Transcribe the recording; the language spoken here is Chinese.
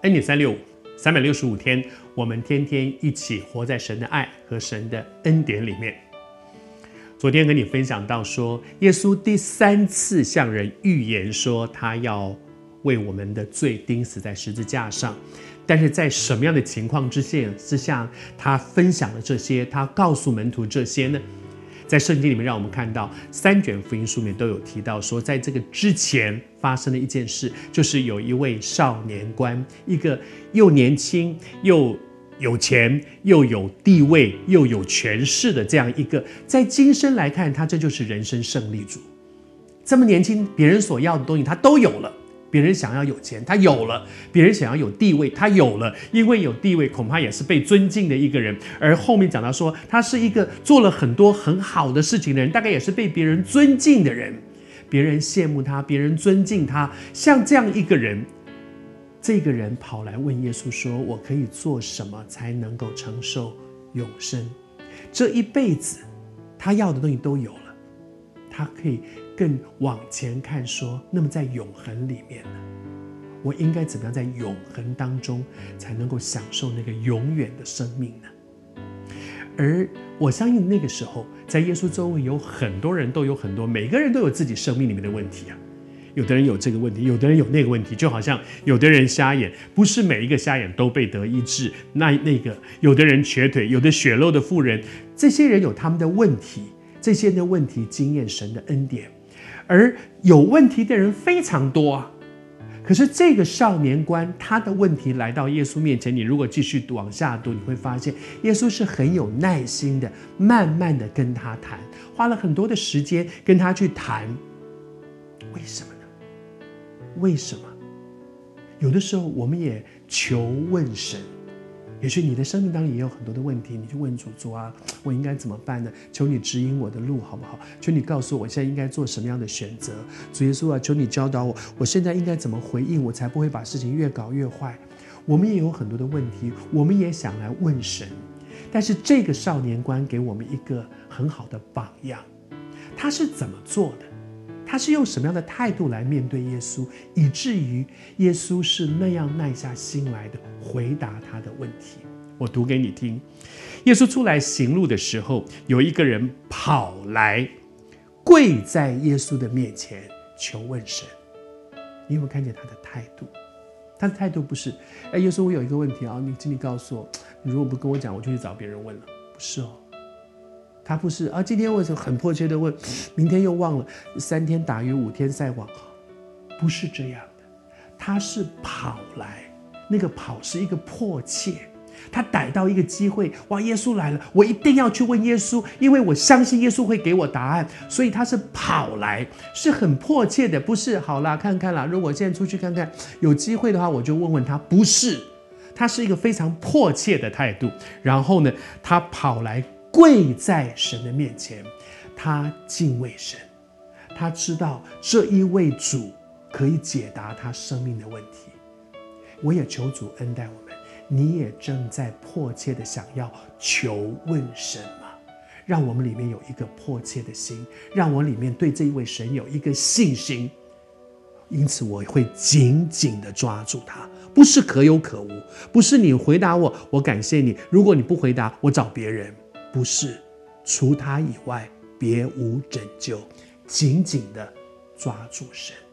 恩典365 365天，我们天天一起活在神的爱和神的恩典里面。昨天跟你分享到说，耶稣第3次向人预言说他要为我们的罪钉死在十字架上，但是在什么样的情况之下他分享了这些，他告诉门徒这些呢？在圣经里面让我们看到3卷福音书里面都有提到说，在这个之前发生的一件事，就是有一位少年官，一个又年轻又有钱又有地位又有权势的这样一个，在今生来看他这就是人生胜利组。这么年轻，别人所要的东西他都有了，别人想要有钱他有了，别人想要有地位他有了，因为有地位恐怕也是被尊敬的一个人。而后面讲到说他是一个做了很多很好的事情的人，大概也是被别人尊敬的人，别人羡慕他，别人尊敬他。像这样一个人，这个人跑来问耶稣说，我可以做什么才能够承受永生？这一辈子他要的东西都有了，他可以更往前看说，那么在永恒里面呢，我应该怎么样在永恒当中才能够享受那个永远的生命呢？而我相信那个时候在耶稣周围有很多人，都有很多，每个人都有自己生命里面的问题啊。有的人有这个问题，有的人有那个问题，就好像有的人瞎眼，不是每一个瞎眼都被得医治，那个有的人瘸腿，有的血漏的妇人，这些人有他们的问题，这些的问题经验神的恩典。而有问题的人非常多啊，可是这个少年官他的问题来到耶稣面前，你如果继续往下读，你会发现耶稣是很有耐心的，慢慢的跟他谈，花了很多的时间跟他去谈。为什么呢？为什么？有的时候我们也求问神，也许你的生命当中也有很多的问题，你就问主，主啊，我应该怎么办呢？求你指引我的路好不好？求你告诉我现在应该做什么样的选择。主耶稣啊，求你教导我，我现在应该怎么回应，我才不会把事情越搞越坏。我们也有很多的问题，我们也想来问神。但是这个少年官给我们一个很好的榜样，他是怎么做的？他是用什么样的态度来面对耶稣，以至于耶稣是那样耐下心来的回答他的问题。我读给你听。耶稣出来行路的时候，有一个人跑来跪在耶稣的面前求问神。你有没有看见他的态度？他的态度不是耶稣，我有一个问题啊，请你告诉我，你如果不跟我讲，我就去找别人问了。不是哦，他不是今天为什么很迫切的问，明天又忘了，3天打鱼5天晒网，不是这样的。他是跑来，那个跑是一个迫切，他逮到一个机会，哇，耶稣来了，我一定要去问耶稣，因为我相信耶稣会给我答案，所以他是跑来，是很迫切的，不是好啦看看啦，如果现在出去看看，有机会的话我就问问他，不是，他是一个非常迫切的态度。然后呢，他跑来跪在神的面前，他敬畏神，他知道这一位主可以解答他生命的问题。我也求主恩待我们，你也正在迫切的想要求问神吗？让我们里面有一个迫切的心，让我里面对这一位神有一个信心，因此我会紧紧的抓住他，不是可有可无，不是你回答我，我感谢你，如果你不回答，我找别人，不是，除他以外别无拯救，紧紧的抓住神。